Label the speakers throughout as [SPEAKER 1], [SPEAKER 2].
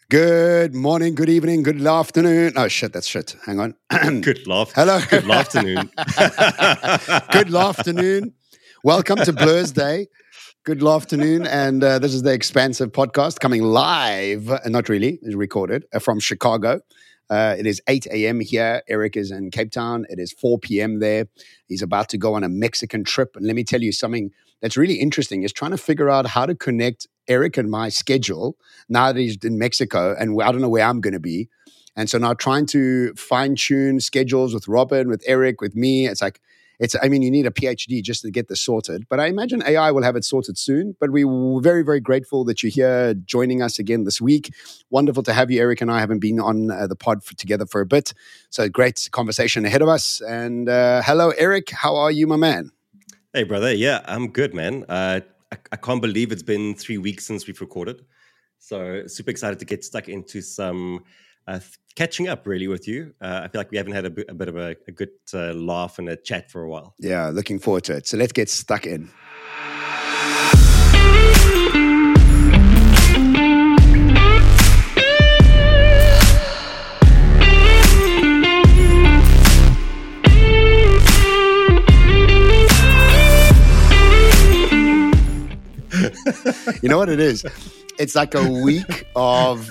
[SPEAKER 1] Good morning, good evening, good afternoon. Oh, shit, that's shit. Hang on.
[SPEAKER 2] Good laugh.
[SPEAKER 1] Hello.
[SPEAKER 2] Good afternoon.
[SPEAKER 1] Good afternoon. Welcome to Blur's Day. Good afternoon. And this is the Expansive podcast coming live, not really, it's recorded, from Chicago. It is 8 a.m. here. Eric is in Cape Town. It is 4 p.m. there. He's about to go on a Mexican trip. And let me tell you something that's really interesting is trying to figure out how to connect Eric and my schedule now that he's in Mexico. And I don't know where I'm going to be. And so now trying to fine tune schedules with Robin, with Eric, with me. I mean, you need a PhD just to get this sorted. But I imagine AI will have it sorted soon. But we're very, very grateful that you're here joining us again this week. Wonderful to have you. Eric and I haven't been on the pod together for a bit. So great conversation ahead of us. And hello, Eric. How are you, my man?
[SPEAKER 2] Hey, brother. Yeah, I'm good, man. I can't believe it's been 3 weeks since we've recorded. So super excited to get stuck into some catching up really with you. I feel like we haven't had a bit of a good laugh and a chat for a while.
[SPEAKER 1] Yeah, looking forward to it. So let's get stuck in. You know what it is? It's like a week of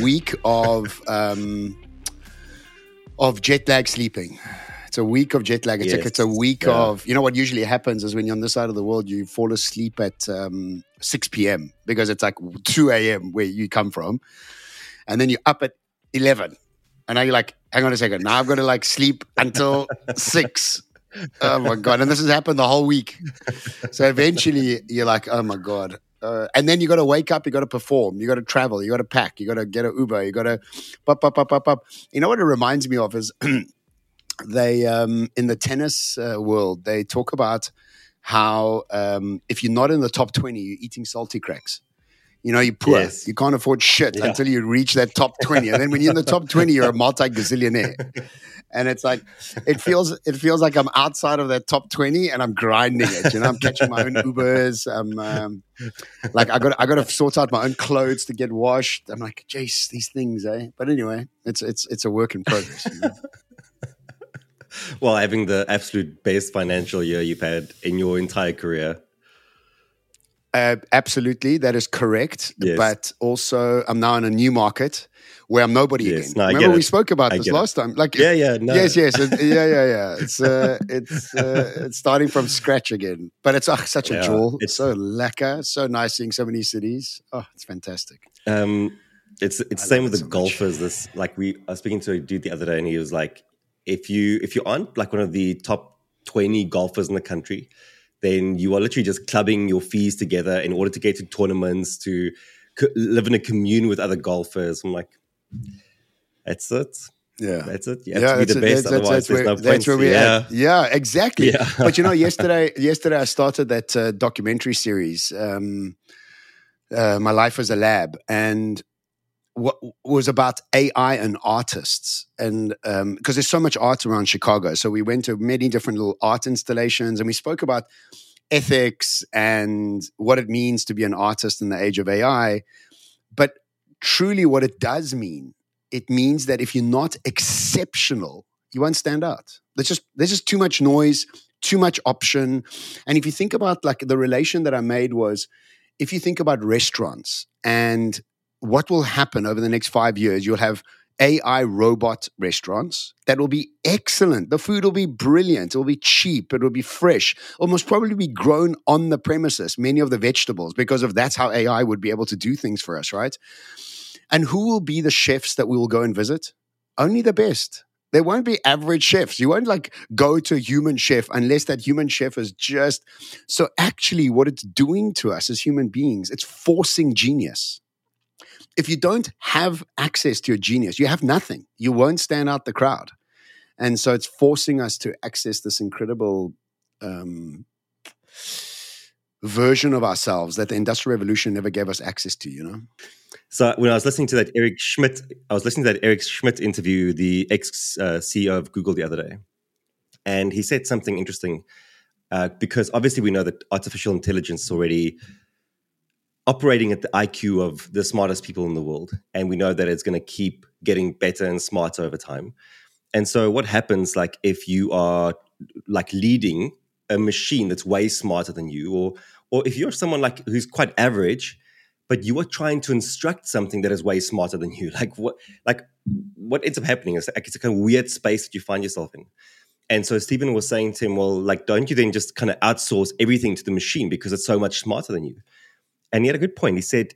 [SPEAKER 1] jet lag sleeping. It's a week of jet lag. It's a week of, you know what usually happens is when you're on this side of the world, you fall asleep at 6 p.m. because it's like 2 a.m. where you come from. And then you're up at 11. And now you're like, hang on a second. Now I'm going to like sleep until 6. Oh my God. And this has happened the whole week. So eventually you're like, oh my God. And then you got to wake up, you got to perform, you got to travel, you got to pack, you got to get an Uber, you got to pop. You know what it reminds me of is they, in the tennis world, they talk about how if you're not in the top 20, you're eating salty cracks. You know, you're poor. Yes. You can't afford shit until you reach that top 20. And then when you're in the top 20, you're a multi-gazillionaire. And it's like, it feels like I'm outside of that top 20 and I'm grinding it. You know, I'm catching my own Ubers. I'm like, I got to sort out my own clothes to get washed. I'm like, jeez, these things, eh? But anyway, it's a work in progress. You know?
[SPEAKER 2] Well, having the absolute best financial year you've had in your entire career.
[SPEAKER 1] Absolutely, that is correct. Yes. But also, I'm now in a new market where I'm nobody again.
[SPEAKER 2] No,
[SPEAKER 1] remember we spoke about this last time? Like,
[SPEAKER 2] no.
[SPEAKER 1] Yes, yeah. It's starting from scratch again. But it's such a jewel. It's so lekker, so nice seeing so many cities. Oh, it's fantastic.
[SPEAKER 2] It's same with the golfers. I was speaking to a dude the other day, and he was like, if you aren't like one of the top 20 golfers in the country, then you are literally just clubbing your fees together in order to get to tournaments, to live in a commune with other golfers. I'm like, that's it.
[SPEAKER 1] Yeah.
[SPEAKER 2] That's it. You have to be the best, otherwise there's no point. That's where we're
[SPEAKER 1] at. Yeah, exactly. Yeah. But you know, yesterday I started that documentary series, My Life as a Lab, and what was about AI and artists, and because there's so much art around Chicago. So we went to many different little art installations and we spoke about ethics and what it means to be an artist in the age of AI. But truly what it does mean, it means that if you're not exceptional, you won't stand out. There's just too much noise, too much option. And if you think about like the relation that I made was, if you think about restaurants and what will happen over the next 5 years, you'll have AI robot restaurants that will be excellent. The food will be brilliant. It will be cheap. It will be fresh. It'll most probably be grown on the premises, many of the vegetables, because that's how AI would be able to do things for us, right? And who will be the chefs that we will go and visit? Only the best. There won't be average chefs. You won't like go to a human chef unless that human chef is just... So actually what it's doing to us as human beings, it's forcing genius. If you don't have access to your genius, you have nothing. You won't stand out the crowd. And so it's forcing us to access this incredible version of ourselves that the Industrial Revolution never gave us access to, you know?
[SPEAKER 2] So when I was listening to that Eric Schmidt interview, the ex-CEO of Google the other day, and he said something interesting because obviously we know that artificial intelligence is already operating at the IQ of the smartest people in the world, and we know that it's going to keep getting better and smarter over time. And so what happens, like, if you are like leading a machine that's way smarter than you, or if you're someone like who's quite average, but you are trying to instruct something that is way smarter than you, what ends up happening is like, it's a kind of weird space that you find yourself in. And so Stephen was saying to him, well, like, don't you then just kind of outsource everything to the machine because it's so much smarter than you? And he had a good point. He said,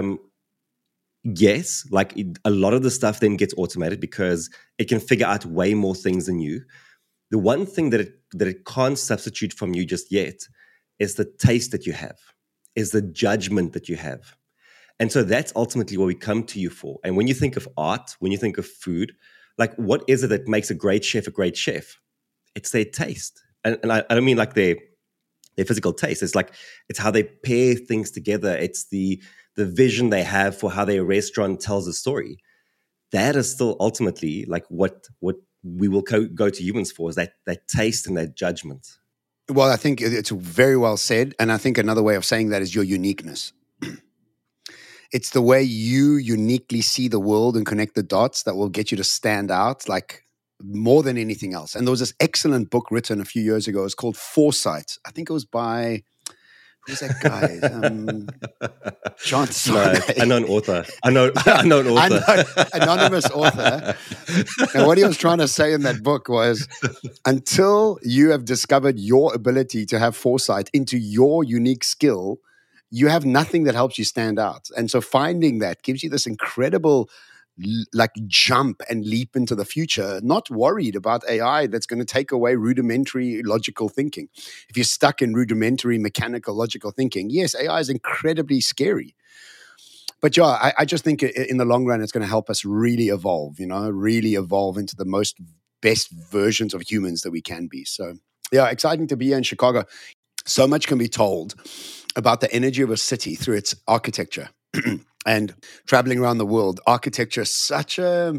[SPEAKER 2] yes, like a lot of the stuff then gets automated because it can figure out way more things than you. The one thing that it can't substitute from you just yet is the taste that you have, is the judgment that you have. And so that's ultimately what we come to you for. And when you think of art, when you think of food, like, what is it that makes a great chef a great chef? It's their taste. And I don't mean like their physical taste. It's like, it's how they pair things together. It's the vision they have for how their restaurant tells a story. That is still ultimately like what we will go to humans for, is that taste and that judgment.
[SPEAKER 1] Well, I think it's very well said. And I think another way of saying that is your uniqueness. It's the way you uniquely see the world and connect the dots that will get you to stand out, like, more than anything else. And there was this excellent book written a few years ago. It's called Foresight. I think it was by, who's that guy? John Sarney.
[SPEAKER 2] No, I know an author. I know an author.
[SPEAKER 1] Anonymous author. And what he was trying to say in that book was, until you have discovered your ability to have foresight into your unique skill, you have nothing that helps you stand out. And so finding that gives you this incredible like jump and leap into the future, not worried about AI that's going to take away rudimentary logical thinking. If you're stuck in rudimentary mechanical logical thinking, yes, AI is incredibly scary. But yeah, I just think in the long run, it's going to help us really evolve, really evolve into the best versions of humans that we can be. So yeah, exciting to be here in Chicago. So much can be told about the energy of a city through its architecture. And traveling around the world, architecture is such a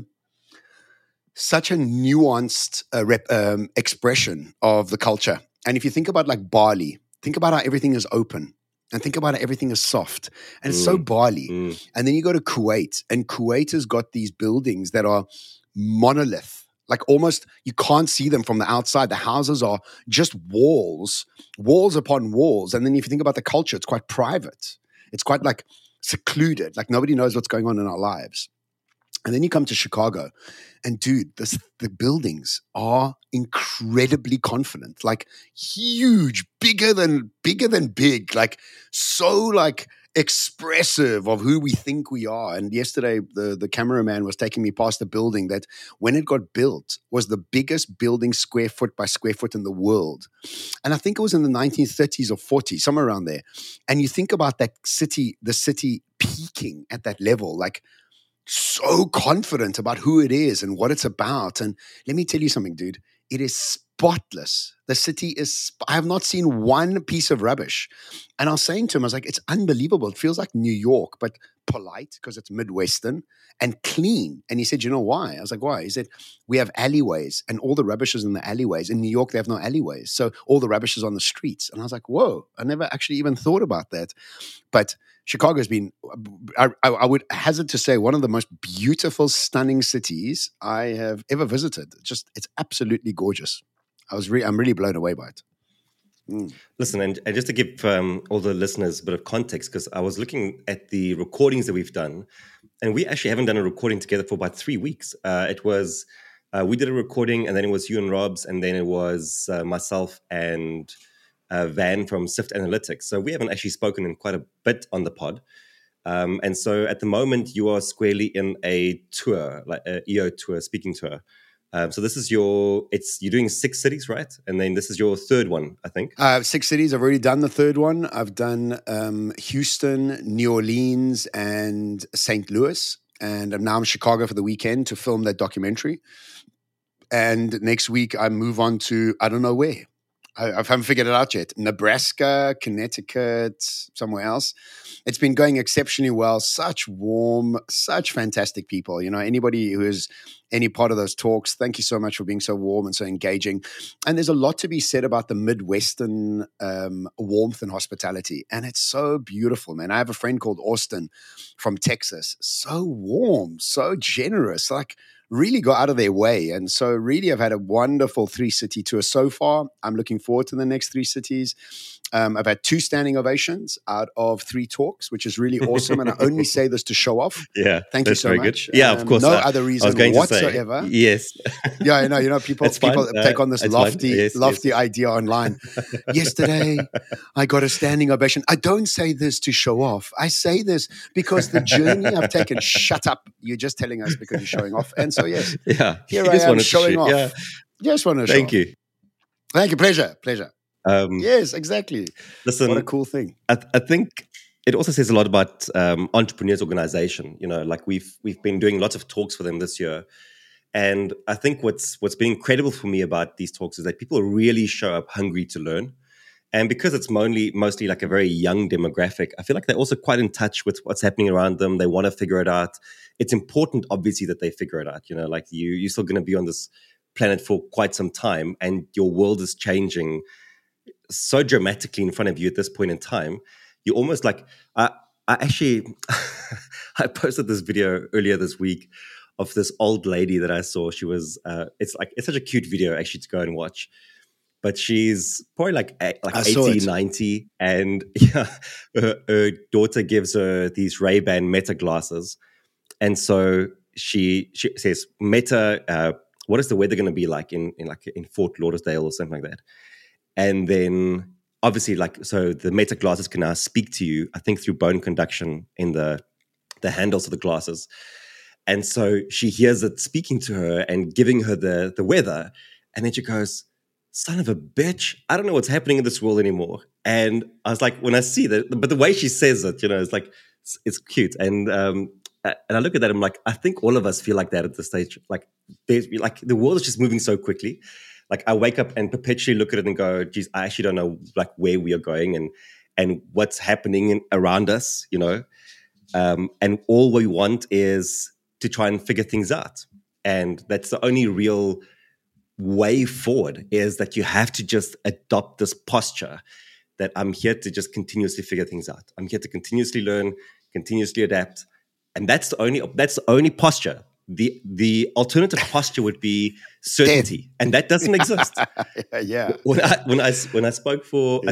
[SPEAKER 1] nuanced expression of the culture. And if you think about like Bali, think about how everything is open, and think about how everything is soft, and it's so Bali. And then you go to Kuwait, and Kuwait has got these buildings that are monolith. Like almost you can't see them from the outside. The houses are just walls upon walls. And then if you think about the culture, it's quite private. It's quite like secluded, like nobody knows what's going on in our lives. And then you come to Chicago, and dude, the buildings are incredibly confident, like huge, bigger than big, like so like expressive of who we think we are. And yesterday, the cameraman was taking me past a building that, when it got built, was the biggest building square foot by square foot in the world. And I think it was in the 1930s or 40s, somewhere around there. And you think about that city, the city peaking at that level, like so confident about who it is and what it's about. And let me tell you something, dude, it is spotless. The city is, I have not seen one piece of rubbish. And I was saying to him, I was like, it's unbelievable. It feels like New York, but polite because it's Midwestern, and clean. And he said, you know why? I was like, why? He said, we have alleyways, and all the rubbish is in the alleyways. In New York, they have no alleyways. So all the rubbish is on the streets. And I was like, whoa, I never actually even thought about that. But Chicago's been, I would hazard to say, one of the most beautiful, stunning cities I have ever visited. It's absolutely gorgeous. I'm really blown away by it.
[SPEAKER 2] Listen, and just to give all the listeners a bit of context, because I was looking at the recordings that we've done, and we actually haven't done a recording together for about 3 weeks. It was, we did a recording, and then it was you and Rob's, and then it was myself and Van from Sift Analytics. So we haven't actually spoken in quite a bit on the pod. And so at the moment, you are squarely in a tour, like an EO tour, speaking tour. So this is you're doing 6 cities, right? And then this is your third one, I think.
[SPEAKER 1] 6 cities. I've already done the third one. I've done Houston, New Orleans, and St. Louis. And I'm now in Chicago for the weekend to film that documentary. And next week I move on to, I don't know where. I haven't figured it out yet. Nebraska, Connecticut, somewhere else. It's been going exceptionally well. Such warm, such fantastic people. You know, anybody who is any part of those talks, thank you so much for being so warm and so engaging. And there's a lot to be said about the Midwestern warmth and hospitality. And it's so beautiful, man. I have a friend called Austin from Texas. So warm, so generous. Like, really go out of their way. And so really I've had a wonderful 3-city tour so far. I'm looking forward to the next 3 cities. I've had 2 standing ovations out of 3 talks, which is really awesome. And I only say this to show off.
[SPEAKER 2] Yeah.
[SPEAKER 1] Thank you so much.
[SPEAKER 2] Good. Yeah, of course.
[SPEAKER 1] No other reason whatsoever.
[SPEAKER 2] Yes.
[SPEAKER 1] Yeah, I know. You know, people take on this lofty idea online. Yesterday, I got a standing ovation. I don't say this to show off. I say this because the journey I've taken. Shut up. You're just telling us because you're showing off. And so, yes, here I am showing off. Yeah. Just want to show
[SPEAKER 2] Thank you.
[SPEAKER 1] Off. Thank you. Pleasure. Yes, exactly.
[SPEAKER 2] Listen,
[SPEAKER 1] what a cool thing.
[SPEAKER 2] I think it also says a lot about Entrepreneurs Organization. You know, like we've been doing lots of talks for them this year. And I think what's been incredible for me about these talks is that people really show up hungry to learn. And because it's mostly like a very young demographic, I feel like they're also quite in touch with what's happening around them. They want to figure it out. It's important, obviously, that they figure it out. You know, like you're still going to be on this planet for quite some time, and your world is changing so dramatically in front of you at this point in time. You're almost like, I actually, I posted this video earlier this week of this old lady that I saw. She was, it's such a cute video actually to go and watch. But she's probably like 80, 90. And her daughter gives her these Ray-Ban Meta glasses. And so she says, Meta, what is the weather going to be like in Fort Lauderdale or something like that? And then obviously so the Meta glasses can now speak to you, I think through bone conduction in the handles of the glasses. And so she hears it speaking to her and giving her the weather. And then she goes, son of a bitch, I don't know what's happening in this world anymore. And I was like, when I see that, but the way she says it, you know, it's like, it's cute. And I look at that, I'm like, I think all of us feel like that at this stage. Like, the world is just moving so quickly. Like, I wake up and perpetually look at it and go, geez, I actually don't know like where we are going and what's happening around us, you know. And all we want is to try and figure things out. And that's the only real way forward, is that you have to just adopt this posture that I'm here to just continuously figure things out. I'm here to continuously learn, continuously adapt. And that's the only posture. The alternative posture would be certainty, and that doesn't exist.
[SPEAKER 1] Yeah.
[SPEAKER 2] When I spoke for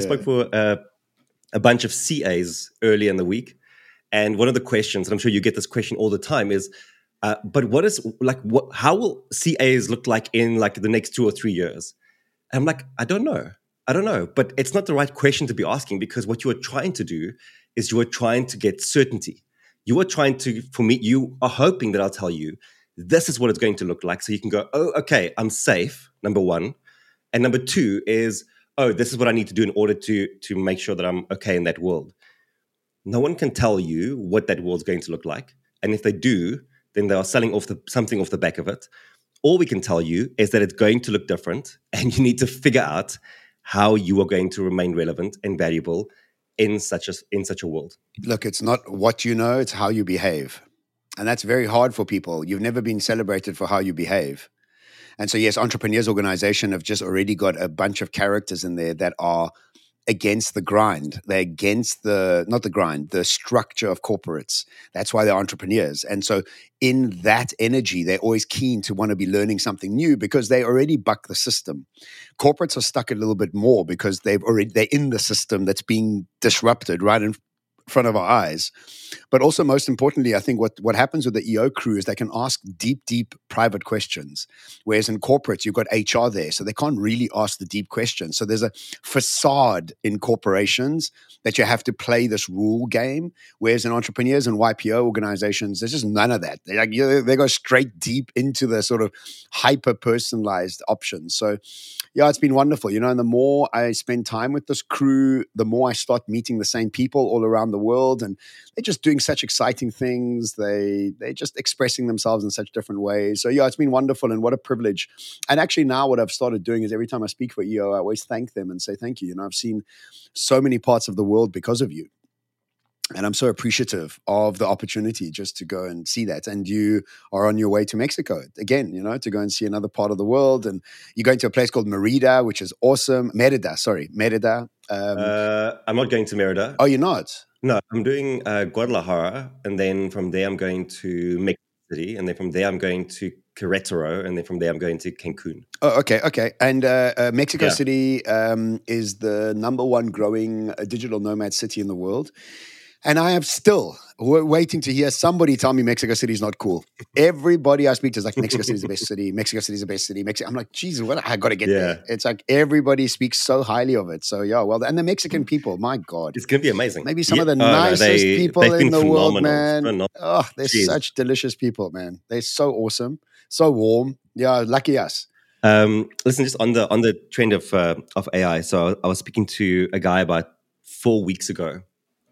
[SPEAKER 2] a bunch of CAs early in the week, and one of the questions, and I'm sure you get this question all the time, is, but how will CAs look like in like the next 2 or 3 years? And I'm like, I don't know, but it's not the right question to be asking, because what you are trying to do is you are trying to get certainty. You are hoping that I'll tell you, this is what it's going to look like. So you can go, oh, okay, I'm safe, number one. And number two is, oh, this is what I need to do in order to make sure that I'm okay in that world. No one can tell you what that world's going to look like. And if they do, then they are selling something off the back of it. All we can tell you is that it's going to look different, and you need to figure out how you are going to remain relevant and valuable in such a world.
[SPEAKER 1] Look, it's not what you know, it's how you behave. And that's very hard for people. You've never been celebrated for how you behave. And so, yes, Entrepreneurs Organization have just already got a bunch of characters in there that are against the grind. They're against the structure of corporates. That's why they're entrepreneurs. And so in that energy, they're always keen to want to be learning something new, because they already buck the system. Corporates are stuck a little bit more because they're in the system that's being disrupted right in front of our eyes. But also, most importantly, I think what happens with the EO crew is they can ask deep private questions. Whereas in corporates, you've got HR there, so they can't really ask the deep questions. So there's a facade in corporations that you have to play this rule game. Whereas in entrepreneurs and YPO organizations, there's just none of that. They go straight deep into the sort of hyper-personalized options. So yeah, it's been wonderful. You know, and the more I spend time with this crew, the more I start meeting the same people all around the the world, and they're just doing such exciting things. They're just expressing themselves in such different ways. So yeah, it's been wonderful, and what a privilege. And actually now what I've started doing is every time I speak for EO, I always thank them and say thank you. I've seen so many parts of the world because of you. And I'm so appreciative of the opportunity just to go and see that. And you are on your way to Mexico again, to go and see another part of the world. And you're going to a place called Merida, which is awesome. Merida.
[SPEAKER 2] I'm not going to Merida.
[SPEAKER 1] Oh, you're not?
[SPEAKER 2] No, I'm doing Guadalajara. And then from there, I'm going to Mexico City. And then from there, I'm going to Querétaro. And then from there, I'm going to Cancun.
[SPEAKER 1] Oh, okay. And Mexico City is the number one growing digital nomad city in the world. And I am still waiting to hear somebody tell me Mexico City is not cool. Everybody I speak to is like, Mexico City is the best city. Mexico City is the best city. I'm like, Jesus, I got to get there. It's like everybody speaks so highly of it. So yeah, well, and the Mexican people, my God.
[SPEAKER 2] It's going to be amazing.
[SPEAKER 1] Maybe some of the nicest people in the world, man. Oh, they're such delicious people, man. They're so awesome, so warm. Yeah, lucky us.
[SPEAKER 2] Listen, just on the trend of AI. So I was speaking to a guy about 4 weeks ago.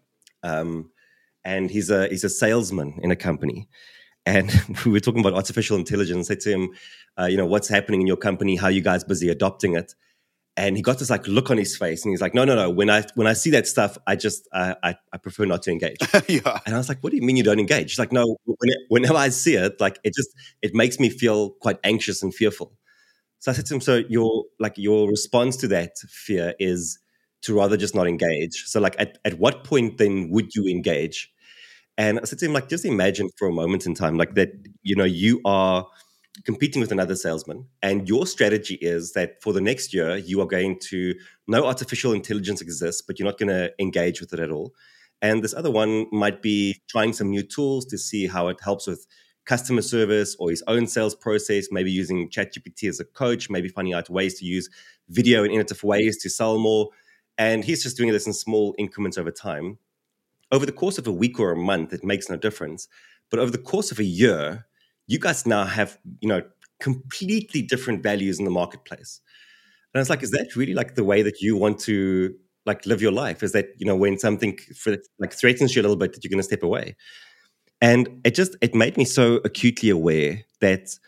[SPEAKER 2] And he's a salesman in a company, and we were talking about artificial intelligence. I said to him, what's happening in your company? How are you guys busy adopting it? And he got this like look on his face, and he's like, no. When I see that stuff, I prefer not to engage.
[SPEAKER 1] Yeah.
[SPEAKER 2] And I was like, what do you mean you don't engage? He's like, no. Whenever I see it, like it makes me feel quite anxious and fearful. So I said to him, so your response to that fear is to rather just not engage. So like at what point then would you engage? And I said to him, like, just imagine for a moment in time, like that, you are competing with another salesman, and your strategy is that for the next year, you are going to know artificial intelligence exists, but you're not going to engage with it at all. And this other one might be trying some new tools to see how it helps with customer service or his own sales process, maybe using ChatGPT as a coach, maybe finding out ways to use video in innovative ways to sell more. And he's just doing this in small increments over time. Over the course of a week or a month, it makes no difference. But over the course of a year, you guys now have, completely different values in the marketplace. And I was like, is that really like the way that you want to like live your life? Is that, when something threatens you a little bit, that you're going to step away? And it made me so acutely aware that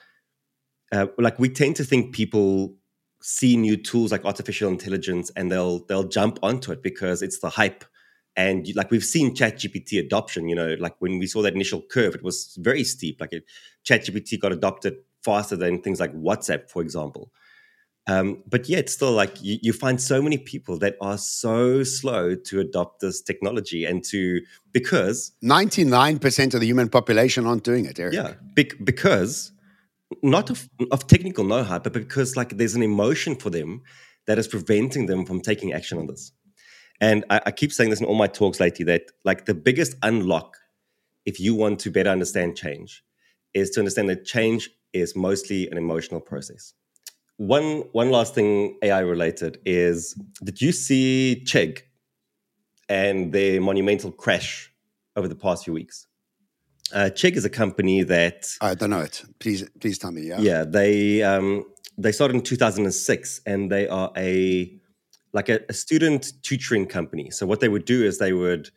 [SPEAKER 2] we tend to think people see new tools like artificial intelligence and they'll jump onto it because it's the hype. And like we've seen ChatGPT adoption, like when we saw that initial curve, it was very steep. Like ChatGPT got adopted faster than things like WhatsApp, for example. But yet still like you find so many people that are so slow to adopt this technology because
[SPEAKER 1] 99% of the human population aren't doing it, Eric.
[SPEAKER 2] Yeah, because not of technical know-how, but because like there's an emotion for them that is preventing them from taking action on this. And I keep saying this in all my talks lately, that like the biggest unlock, if you want to better understand change, is to understand that change is mostly an emotional process. One last thing AI related is, did you see Chegg and their monumental crash over the past few weeks? Chegg is a company that
[SPEAKER 1] I don't know it. Please tell me.
[SPEAKER 2] Yeah, they started in 2006, and they are a student tutoring company. So what they would do is they would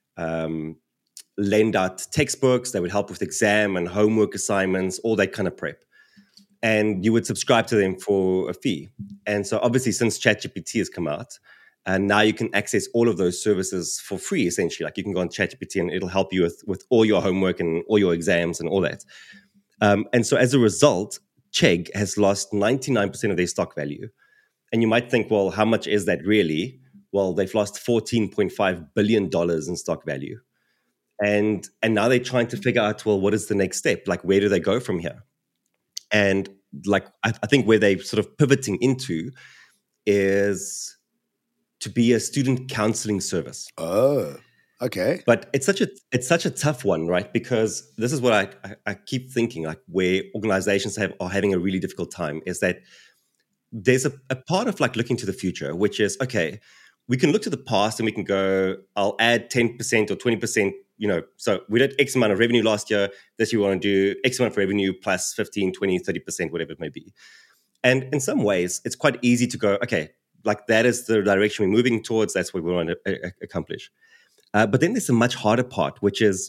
[SPEAKER 2] lend out textbooks. They would help with exam and homework assignments, all that kind of prep. And you would subscribe to them for a fee. And so obviously since ChatGPT has come out, and now you can access all of those services for free, essentially. Like you can go on ChatGPT and it'll help you with all your homework and all your exams and all that. And so as a result, Chegg has lost 99% of their stock value. And you might think, well, how much is that really? Well, they've lost $14.5 billion in stock value. And now they're trying to figure out, well, what is the next step? Like, where do they go from here? And like, I think where they're sort of pivoting into is to be a student counseling service.
[SPEAKER 1] Oh, okay.
[SPEAKER 2] But it's such a tough one, right? Because this is what I keep thinking, like where organizations are having a really difficult time is that there's a part of like looking to the future, which is, okay, we can look to the past and we can go, I'll add 10% or 20%, so we did X amount of revenue last year. This year we want to do X amount of revenue plus 15, 20, 30%, whatever it may be. And in some ways, it's quite easy to go, okay, like that is the direction we're moving towards. That's what we want to accomplish. But then there's a much harder part, which is,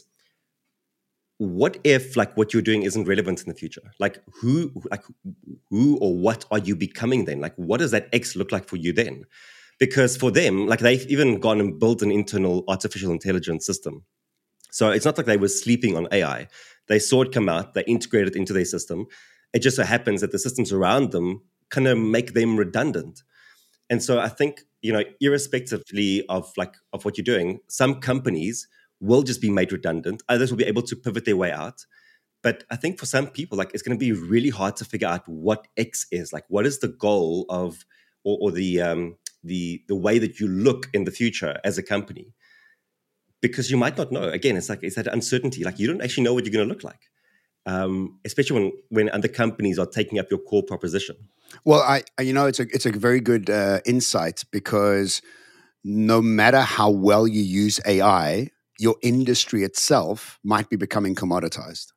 [SPEAKER 2] what if like what you're doing isn't relevant in the future? Like who or what are you becoming then? Like what does that X look like for you then? Because for them, like they've even gone and built an internal artificial intelligence system. So it's not like they were sleeping on AI. They saw it come out, they integrated it into their system. It just so happens that the systems around them kind of make them redundant. And so I think, irrespectively of what you're doing, some companies will just be made redundant. Others will be able to pivot their way out. But I think for some people, like it's going to be really hard to figure out what X is. Like, what is the goal of, or the way that you look in the future as a company? Because you might not know. Again, it's that uncertainty. Like you don't actually know what you're going to look like. Especially when other companies are taking up your core proposition.
[SPEAKER 1] Well, it's a very good insight, because no matter how well you use AI, your industry itself might be becoming commoditized.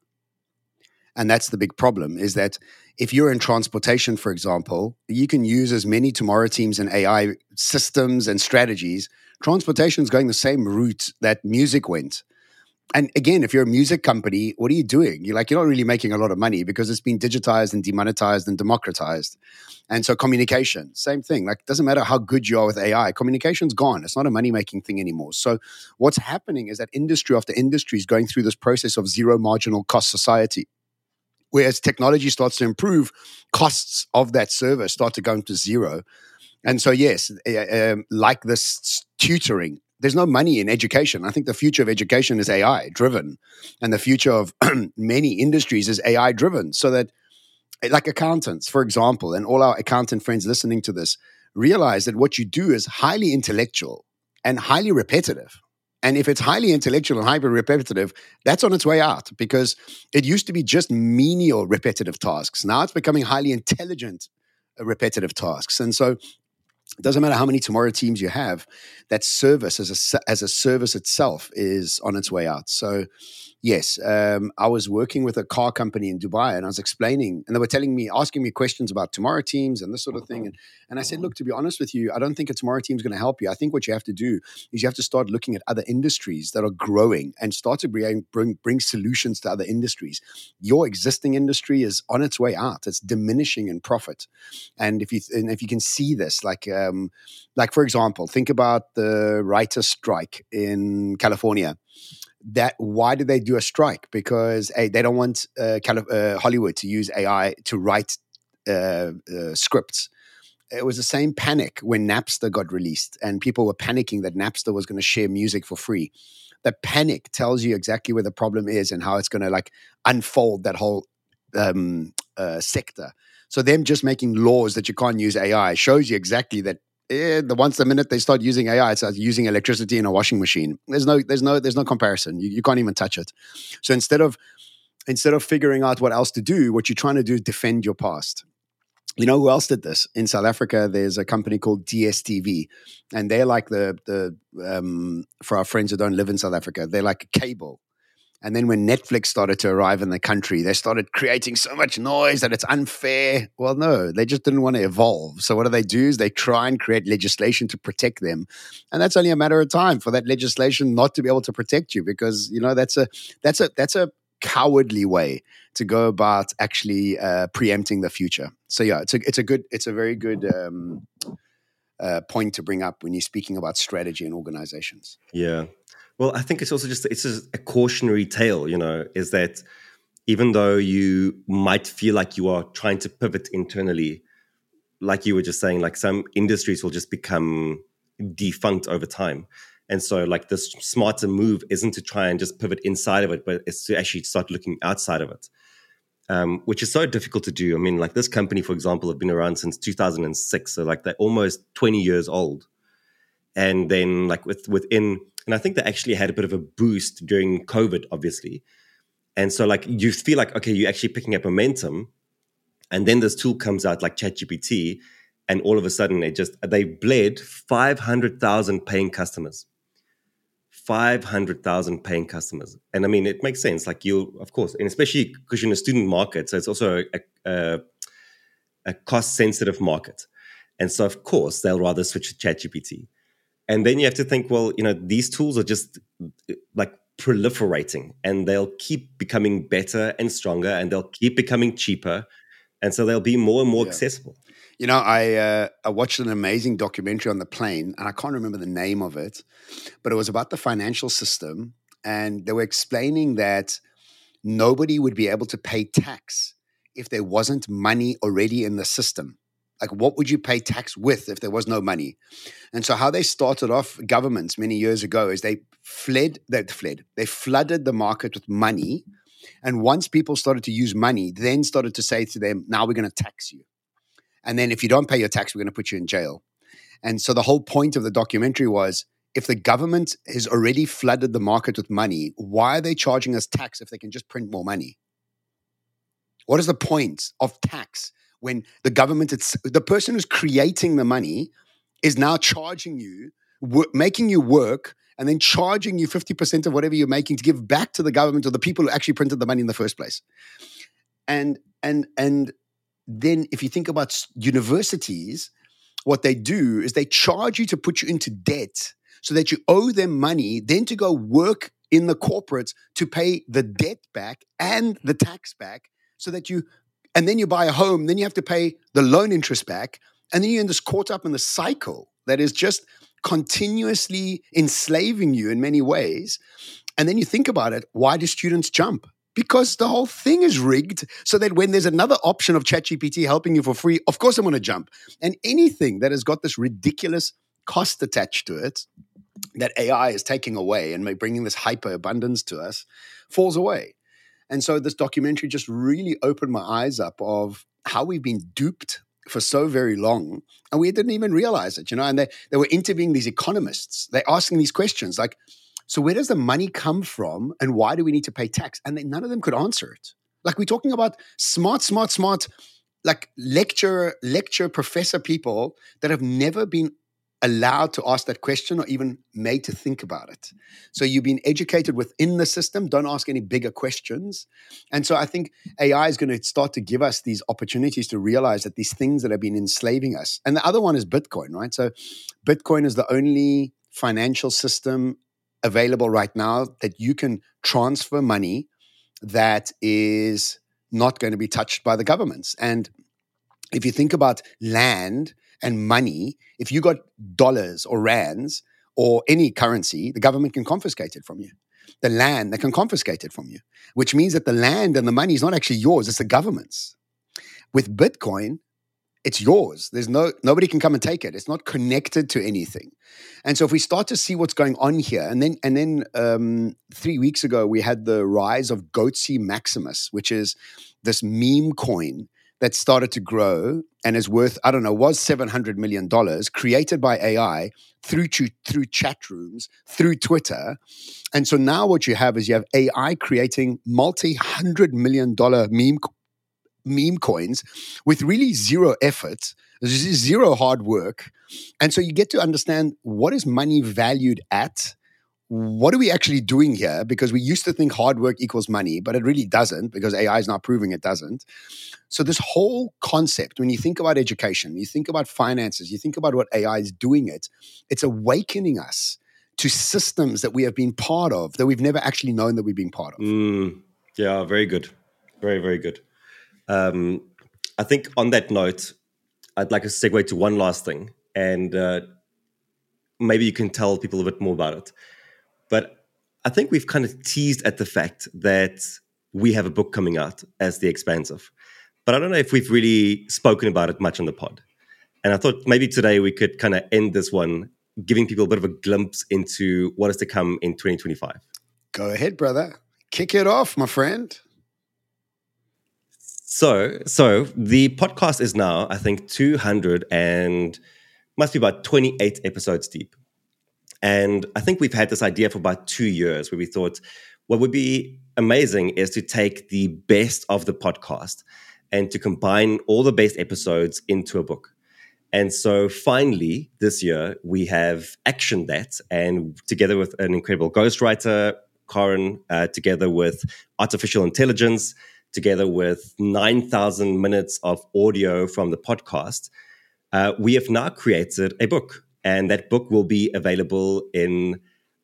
[SPEAKER 1] And that's the big problem, is that if you're in transportation, for example, you can use as many Tomorrow Teams and AI systems and strategies. Transportation is going the same route that music went. And again, if you're a music company, what are you doing? You're not really making a lot of money, because it's been digitized and demonetized and democratized. And so communication, same thing. Like, it doesn't matter how good you are with AI, communication's gone. It's not a money-making thing anymore. So what's happening is that industry after industry is going through this process of zero marginal cost society. Whereas technology starts to improve, costs of that service start to go into zero. And so, yes, like this tutoring, there's no money in education. I think the future of education is AI driven, and the future of many industries is AI driven. So that, like accountants, for example, and all our accountant friends listening to this, realize that what you do is highly intellectual and highly repetitive. And if it's highly intellectual and hyper repetitive, that's on its way out, because it used to be just menial repetitive tasks. Now it's becoming highly intelligent repetitive tasks. And so it doesn't matter how many Tomorrow Teams you have, that service as a service itself is on its way out. So yes, I was working with a car company in Dubai, and I was explaining, and they were asking me questions about Tomorrow Teams and this sort of thing. And I said, look, to be honest with you, I don't think a Tomorrow Team is going to help you. I think what you have to do is you have to start looking at other industries that are growing and start to bring solutions to other industries. Your existing industry is on its way out. It's diminishing in profit. And if you can see this, like for example, think about the writer's strike in California. Why did they do a strike? Because they don't want Hollywood to use AI to write scripts. It was the same panic when Napster got released, and people were panicking that Napster was going to share music for free. The panic tells you exactly where the problem is and how it's going to unfold that whole sector. So them just making laws that you can't use AI shows you exactly that. The minute they start using AI, it's like using electricity in a washing machine. There's no comparison. You can't even touch it. So instead of figuring out what else to do, what you're trying to do is defend your past. You know who else did this? In South Africa, there's a company called DSTV, and they're like the for our friends who don't live in South Africa, they're like a cable. And then when Netflix started to arrive in the country, they started creating so much noise that it's unfair. Well, no, they just didn't want to evolve. So what do is they try and create legislation to protect them. And that's only a matter of time for that legislation not to be able to protect you, because, that's a cowardly way to go about actually preempting the future. So yeah, it's a very good point to bring up when you're speaking about strategy in organizations.
[SPEAKER 2] Yeah. Well, I think it's also just a cautionary tale, is that even though you might feel like you are trying to pivot internally, like you were just saying, like some industries will just become defunct over time. And so like the smarter move isn't to try and just pivot inside of it, but it's to actually start looking outside of it, which is so difficult to do. I mean, like this company, for example, have been around since 2006. So like they're almost 20 years old. And then like and I think they actually had a bit of a boost during COVID, obviously. And so like you feel like, okay, you're actually picking up momentum. And then this tool comes out like ChatGPT, and all of a sudden they bled 500,000 paying customers. 500,000 paying customers. And I mean, it makes sense. Like of course, and especially because you're in a student market, so it's also a cost sensitive market. And so of course, they'll rather switch to ChatGPT. And then you have to think, well, these tools are just like proliferating, and they'll keep becoming better and stronger, and they'll keep becoming cheaper. And so they'll be more and more accessible.
[SPEAKER 1] I watched an amazing documentary on the plane, and I can't remember the name of it, but it was about the financial system. And they were explaining that nobody would be able to pay tax if there wasn't money already in the system. Like, what would you pay tax with if there was no money? And so how they started off, governments many years ago, is they flooded the market with money. And once people started to use money, then started to say to them, now we're going to tax you. And then if you don't pay your tax, we're going to put you in jail. And so the whole point of the documentary was, if the government has already flooded the market with money, why are they charging us tax if they can just print more money? What is the point of tax when the government, the person who's creating the money is now charging you, making you work, and then charging you 50% of whatever you're making to give back to the government or the people who actually printed the money in the first place? And then if you think about universities, what they do is they charge you to put you into debt so that you owe them money, then to go work in the corporates to pay the debt back and the tax back, so that and then you buy a home, then you have to pay the loan interest back, and then you're just caught up in the cycle that is just continuously enslaving you in many ways. And then you think about it, why do students jump? Because the whole thing is rigged so that when there's another option of ChatGPT helping you for free, of course I'm going to jump. And anything that has got this ridiculous cost attached to it that AI is taking away and bringing this hyper abundance to us falls away. And so this documentary just really opened my eyes up of how we've been duped for so very long, and we didn't even realize it, and they were interviewing these economists. They're asking these questions like, so where does the money come from and why do we need to pay tax? And none of them could answer it. Like, we're talking about smart, like lecture professor people that have never been allowed to ask that question or even made to think about it. So you've been educated within the system, don't ask any bigger questions. And so I think AI is going to start to give us these opportunities to realize that these things that have been enslaving us. And the other one is Bitcoin, right? So Bitcoin is the only financial system available right now that you can transfer money that is not going to be touched by the governments. And if you think about land and money, if you got dollars or rands or any currency, the government can confiscate it from you. The land, they can confiscate it from you, which means that the land and the money is not actually yours, it's the government's. With Bitcoin, it's yours. Nobody can come and take it. It's not connected to anything. And so if we start to see what's going on here, and then 3 weeks ago, we had the rise of Goatse Maximus, which is this meme coin that started to grow and is worth, was $700 million, created by AI through chat rooms, through Twitter. And so now what you have is AI creating multi-$100 million meme coins with really zero effort, zero hard work. And so you get to understand, what is money valued at? What are we actually doing here? Because we used to think hard work equals money, but it really doesn't, because AI is now proving it doesn't. So this whole concept, when you think about education, you think about finances, you think about what AI is doing, it's awakening us to systems that we have been part of, that we've never actually known that we've been part of.
[SPEAKER 2] Yeah, very good. Very, very good. I think on that note, I'd like to segue to one last thing, and maybe you can tell people a bit more about it. But I think we've kind of teased at the fact that we have a book coming out as The Expansive. But I don't know if we've really spoken about it much on the pod. And I thought maybe today we could kind of end this one giving people a bit of a glimpse into what is to come in 2025.
[SPEAKER 1] Go ahead, brother. Kick it off, my friend.
[SPEAKER 2] So the podcast is now, I think, 200 and must be about 28 episodes deep. And I think we've had this idea for about 2 years, where we thought what would be amazing is to take the best of the podcast and to combine all the best episodes into a book. And so finally, this year, we have actioned that, and together with an incredible ghostwriter, Corin, together with artificial intelligence, together with 9,000 minutes of audio from the podcast, we have now created a book. And that book will be available in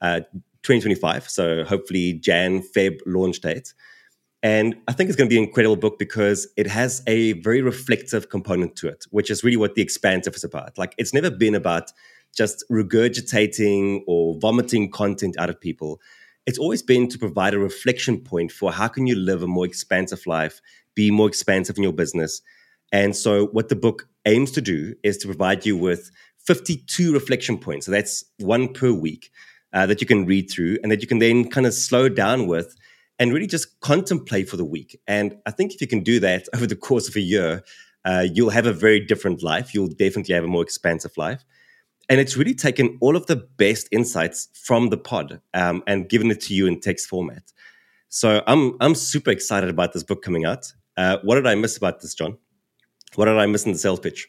[SPEAKER 2] 2025. So hopefully Jan, Feb launch date. And I think it's going to be an incredible book because it has a very reflective component to it, which is really what The Expansive is about. Like, it's never been about just regurgitating or vomiting content out of people. It's always been to provide a reflection point for how can you live a more expansive life, be more expansive in your business. And so what the book aims to do is to provide you with 52 reflection points. So that's one per week that you can read through and that you can then kind of slow down with and really just contemplate for the week. And I think if you can do that over the course of a year, you'll have a very different life. You'll definitely have a more expansive life. And it's really taken all of the best insights from the pod and given it to you in text format. So I'm super excited about this book coming out. What did I miss about this, John? What did I miss in the sales pitch?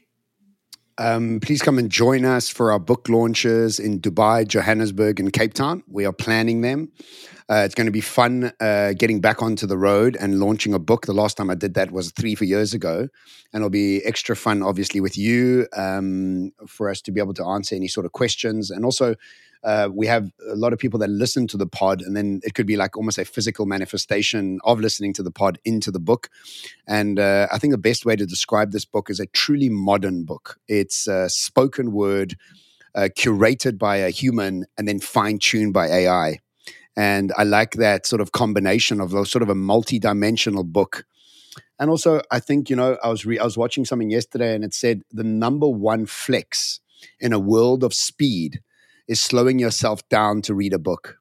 [SPEAKER 1] Please come and join us for our book launches in Dubai, Johannesburg, and Cape Town. We are planning them. It's going to be fun getting back onto the road and launching a book. The last time I did that was 3-4 years ago. And it'll be extra fun, obviously, with you for us to be able to answer any sort of questions. And also, we have a lot of people that listen to the pod, and then it could be like almost a physical manifestation of listening to the pod into the book. And I think the best way to describe this book is a truly modern book. It's spoken word, curated by a human, and then fine-tuned by AI. And I like that sort of combination of sort of a multi-dimensional book. And also, I think, I was watching something yesterday, and it said the number one flex in a world of speed is slowing yourself down to read a book.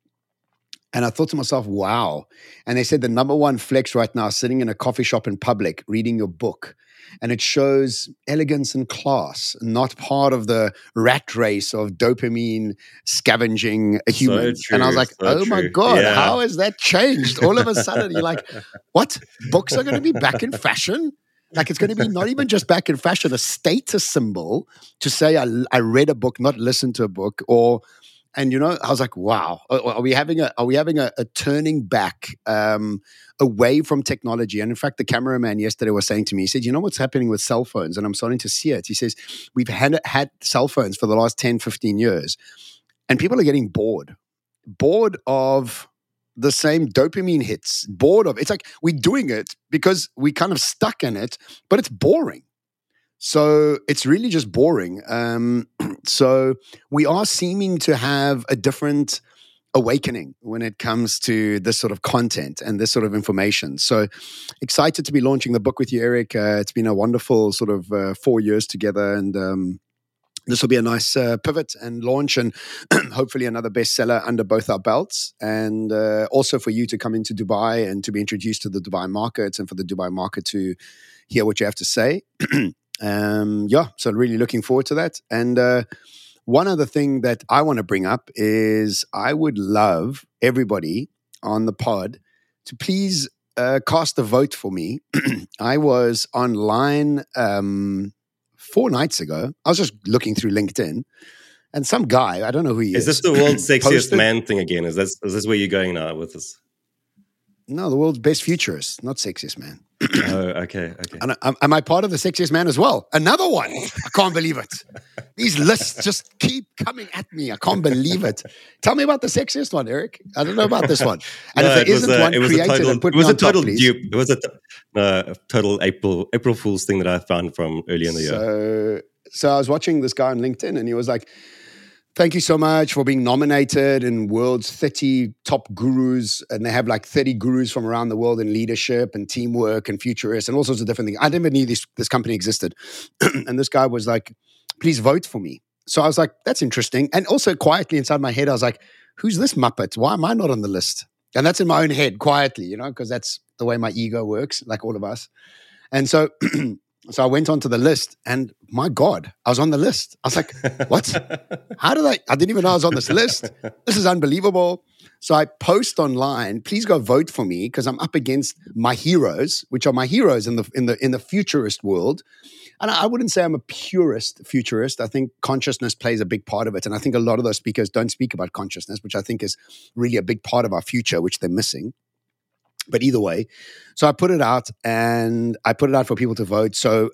[SPEAKER 1] And I thought to myself, wow. And they said the number one flex right now is sitting in a coffee shop in public, reading your book. And it shows elegance and class, not part of the rat race of dopamine scavenging humans.
[SPEAKER 2] So true,
[SPEAKER 1] and I was like, my God, how has that changed? All of a sudden, you're like, what? Books are going to be back in fashion? Like, it's going to be not even just back in fashion, a status symbol to say I read a book, not listened to a book. And I was like, wow, are we having a turning back away from technology? And in fact, the cameraman yesterday was saying to me, he said, you know what's happening with cell phones? And I'm starting to see it. He says, we've had cell phones for the last 10, 15 years, and people are getting bored of the same dopamine hits, it's like we're doing it because we kind of stuck in it, but it's boring. So it's really just boring. So we are seeming to have a different awakening when it comes to this sort of content and this sort of information. So excited to be launching the book with you, Eric. It's been a wonderful sort of 4 years together, and this will be a nice pivot and launch, and hopefully another bestseller under both our belts. And also for you to come into Dubai and to be introduced to the Dubai market, and for the Dubai market to hear what you have to say. So really looking forward to that. And one other thing that I want to bring up is I would love everybody on the pod to please cast a vote for me. I was online 4 nights ago. I was just looking through LinkedIn, and some guy, I don't know who he is.
[SPEAKER 2] Is this the world's sexiest man thing again? Is this where you're going now with this?
[SPEAKER 1] No, the world's best futurist, not sexiest man.
[SPEAKER 2] Oh, okay.
[SPEAKER 1] And am I part of the sexiest man as well? Another one. I can't believe it. These lists just keep coming at me. I can't believe it. Tell me about the sexiest one, Eric. I don't know about this one. And if there isn't one created and put me on top, please.
[SPEAKER 2] It was a total April Fool's thing that I found from earlier in the year.
[SPEAKER 1] So I was watching this guy on LinkedIn, and he was like, thank you so much for being nominated in world's 30 top gurus. And they have like 30 gurus from around the world in leadership and teamwork and futurists and all sorts of different things. I never knew this company existed. And this guy was like, please vote for me. So I was like, that's interesting. And also quietly inside my head, I was like, who's this Muppet? Why am I not on the list? And that's in my own head quietly, because that's the way my ego works, like all of us. And so So I went onto the list, and my God, I was on the list. I was like, what? How did I didn't even know I was on this list. This is unbelievable. So I post online, please go vote for me, because I'm up against my heroes, which are my heroes in the futurist world. And I wouldn't say I'm a purist futurist. I think consciousness plays a big part of it. And I think a lot of those speakers don't speak about consciousness, which I think is really a big part of our future, which they're missing. But either way, so I put it out, and I put it out for people to vote. So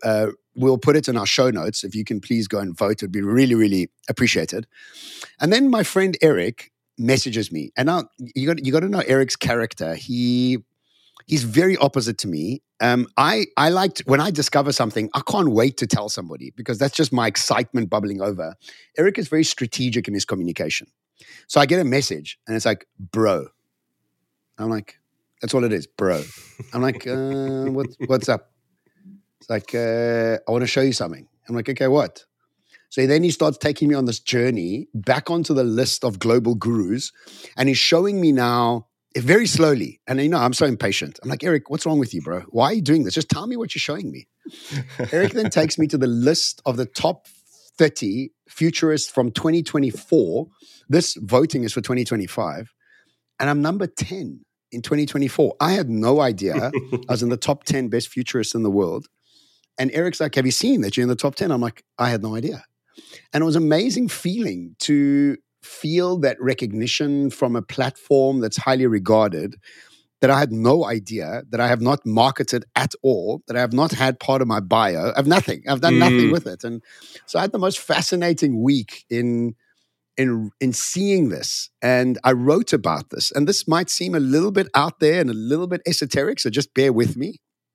[SPEAKER 1] we'll put it in our show notes. If you can please go and vote, it'd be really, really appreciated. And then my friend Eric messages me. And now you got to know Eric's character. He's very opposite to me. I liked when I discover something, I can't wait to tell somebody because that's just my excitement bubbling over. Eric is very strategic in his communication. So I get a message and it's like, bro. I'm like, that's all it is, bro. I'm like, what's up? It's like, I want to show you something. I'm like, okay, what? So then he starts taking me on this journey back onto the list of global gurus. And he's showing me now very slowly. And I'm so impatient. I'm like, Eric, what's wrong with you, bro? Why are you doing this? Just tell me what you're showing me. Eric then takes me to the list of the top 30 futurists from 2024. This voting is for 2025. And I'm number 10 in 2024. I had no idea I was in the top 10 best futurists in the world. And Eric's like, have you seen that you're in the top 10? I'm like, I had no idea. And it was an amazing feeling to feel that recognition from a platform that's highly regarded, that I had no idea, that I have not marketed at all, that I have not had part of my bio. I have nothing. I've done nothing with it. And so I had the most fascinating week in seeing this. And I wrote about this. And this might seem a little bit out there and a little bit esoteric, so just bear with me.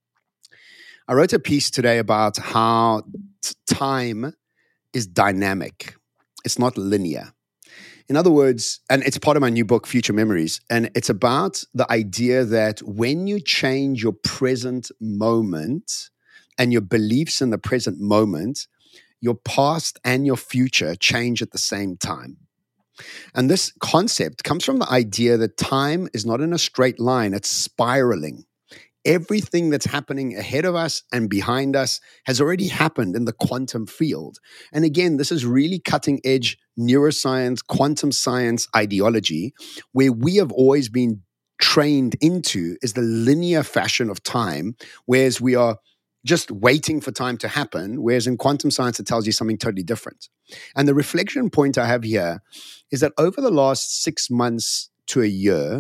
[SPEAKER 1] I wrote a piece today about how time is dynamic. It's not linear. In other words, and it's part of my new book, Future Memories, and it's about the idea that when you change your present moment and your beliefs in the present moment, your past and your future change at the same time. And this concept comes from the idea that time is not in a straight line, it's spiraling. Everything that's happening ahead of us and behind us has already happened in the quantum field. And again, this is really cutting edge neuroscience, quantum science ideology, where we have always been trained into is the linear fashion of time, whereas we are just waiting for time to happen, whereas in quantum science, it tells you something totally different. And the reflection point I have here is that over the last 6 months to a year,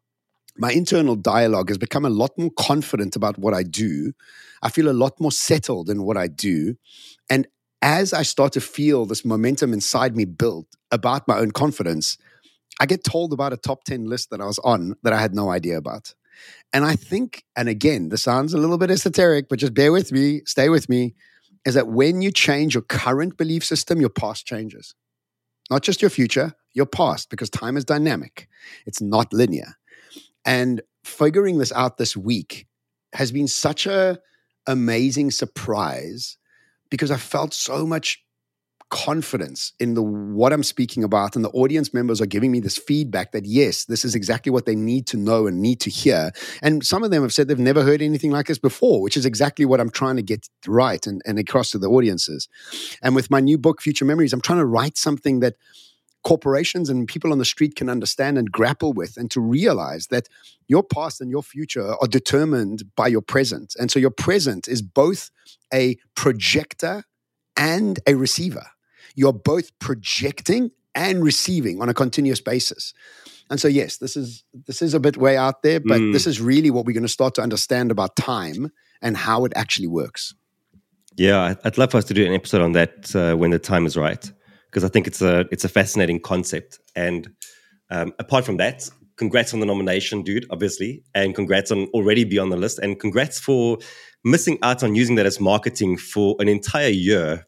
[SPEAKER 1] my internal dialogue has become a lot more confident about what I do. I feel a lot more settled in what I do. And as I start to feel this momentum inside me build about my own confidence, I get told about a top 10 list that I was on that I had no idea about. And I think, and again, this sounds a little bit esoteric, but just bear with me, stay with me, is that when you change your current belief system, your past changes. Not just your future, your past, because time is dynamic. It's not linear. And figuring this out this week has been such an amazing surprise because I felt so much confidence in what I'm speaking about, and the audience members are giving me this feedback that yes, this is exactly what they need to know and need to hear. And some of them have said they've never heard anything like this before, which is exactly what I'm trying to get right and across to the audiences. And with my new book, Future Memories, I'm trying to write something that corporations and people on the street can understand and grapple with, and to realize that your past and your future are determined by your present. And so your present is both a projector and a receiver. You're both projecting and receiving on a continuous basis. And so, yes, this is a bit way out there, but this is really what we're going to start to understand about time and how it actually works.
[SPEAKER 2] Yeah, I'd love for us to do an episode on that when the time is right, because I think it's a fascinating concept. And apart from that, congrats on the nomination, dude, obviously, and congrats on already be on the list, and congrats for missing out on using that as marketing for an entire year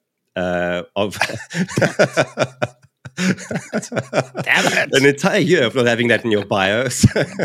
[SPEAKER 2] of an entire year of not having that in your bios.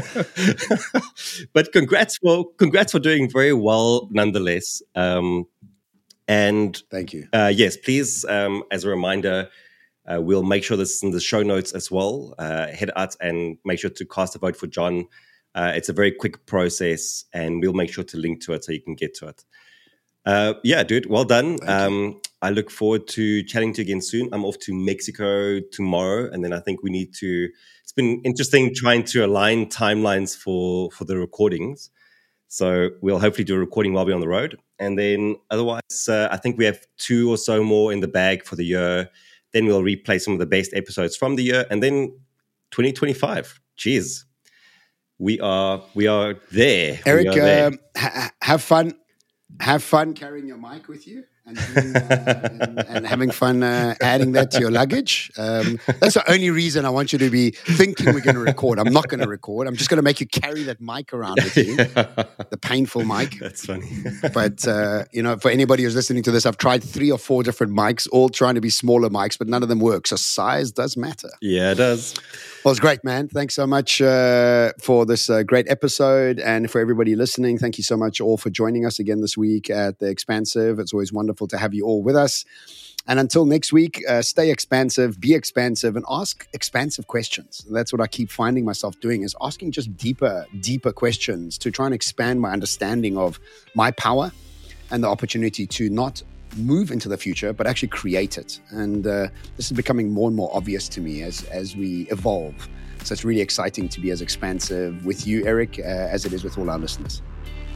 [SPEAKER 2] But congrats for doing very well nonetheless. And
[SPEAKER 1] thank you.
[SPEAKER 2] Yes, please, as a reminder, we'll make sure this is in the show notes as well. Head out and make sure to cast a vote for John. It's a very quick process, and we'll make sure to link to it so you can get to it. Yeah, dude, well done. I look forward to chatting to you again soon. I'm off to Mexico tomorrow, and then I think we need to. It's been interesting trying to align timelines for the recordings. So we'll hopefully do a recording while we're on the road, and then otherwise, I think we have 2 or so more in the bag for the year. Then we'll replay some of the best episodes from the year, and then 2025. Jeez, we are there.
[SPEAKER 1] Eric, have fun carrying your mic with you. and having fun adding that to your luggage. That's the only reason I want you to be thinking we're going to record. I'm not going to record. I'm just going to make you carry that mic around with you, the painful mic.
[SPEAKER 2] That's funny.
[SPEAKER 1] But, for anybody who's listening to this, I've tried 3 or 4 different mics, all trying to be smaller mics, but none of them work. So size does matter.
[SPEAKER 2] Yeah, it does.
[SPEAKER 1] Well, it's great, man. Thanks so much for this great episode. And for everybody listening, thank you so much all for joining us again this week at The Expansive. It's always wonderful to have you all with us. And until next week, stay expansive, be expansive, and ask expansive questions. That's what I keep finding myself doing, is asking just deeper questions to try and expand my understanding of my power and the opportunity to not move into the future, but actually create it. And this is becoming more and more obvious to me as we evolve. So it's really exciting to be as expansive with you, Eric, as it is with all our listeners.